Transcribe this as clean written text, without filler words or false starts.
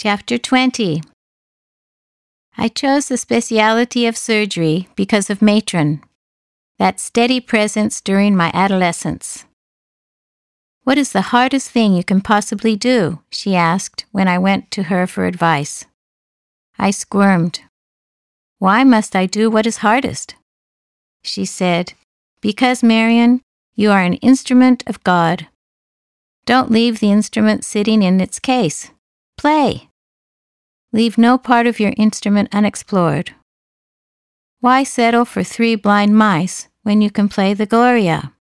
Chapter 20. I chose the specialty of surgery because of Matron, that steady presence during my adolescence. "What is the hardest thing you can possibly do?" she asked when I went to her for advice. I squirmed. "Why must I do what is hardest?" She said, "Because, Marion, you are an instrument of God. Don't leave the instrument sitting in its case. Play. Leave no part of your instrument unexplored. Why settle for 3 blind mice when you can play the Gloria?"